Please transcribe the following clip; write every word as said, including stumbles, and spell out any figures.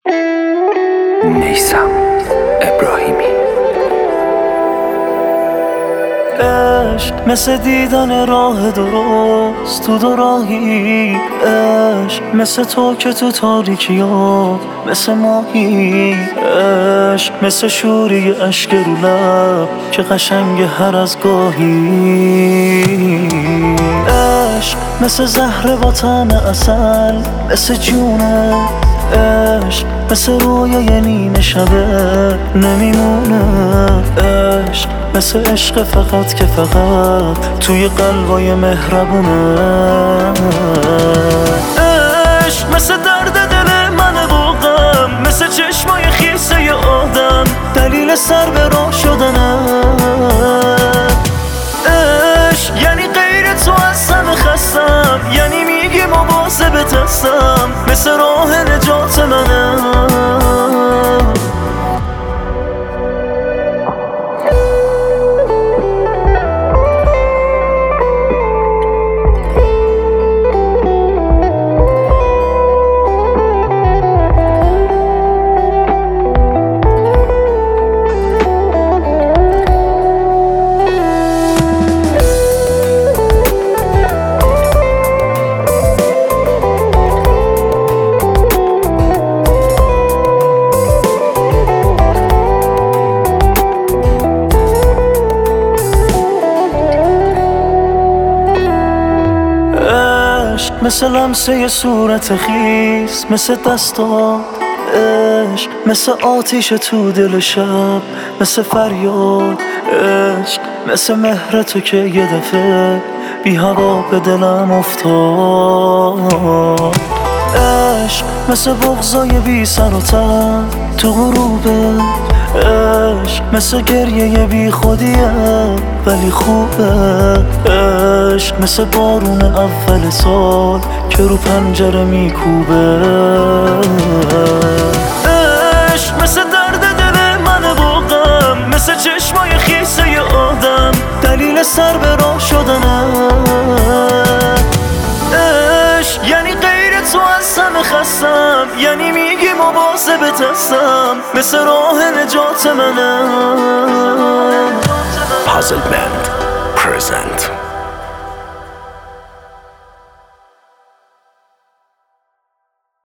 میثم ابراهیمی. عشق مثل دیدن راه درست تو دو راهی، عشق مثل تو که تو تاریکی ها مثل ماهی، عشق مثل شوری اشک رو لب که قشنگ هر از گاهی، عشق مثل زهر با طعم عسل مثل جونه، عشق مثل رویای نیمه شبه نمیمونه، عشق مثل عشق فقط که فقط توی قلبای مهربونه، عشق مثل درد دل من با غم، مثل چشمای خیسه ی آدم دلیل سر به راه شدنه، عشق یعنی غیر تو از همه خستم، یعنی میگی مواظبت هستم، مثل راه نجات منه. مثل لمسه صورت خیس، مثل دستات عشق، مثل آتیش تو دل شب، مثل فریاد عشق، مثل مهر تو که یه دفعه بی هوا به دلم افتاد، عشق مثل بغضای بی سر و ته تو غروبه، عشق مثل گریه بی خودیه ولی خوبه، عشق مثل بارون اول سال که رو پنجره میکوبه، عشق مثل درد دل من با غم، مثل چشمای خیسه ی آدم دلیل سر به راه شدنه، عشق یعنی غیر تو از همه خستم، یعنی میگی مواظبت هستم، مثل راه نجات منه. Puzzle Band present